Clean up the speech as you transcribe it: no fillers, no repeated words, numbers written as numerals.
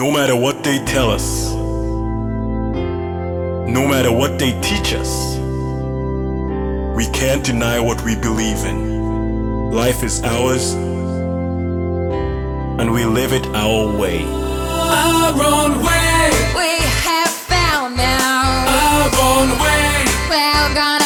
No matter what they tell us, no matter what they teach us, we can't deny what we believe in. Life is ours, and we live it our way. Our own way. We have found now Our own way. we're gonna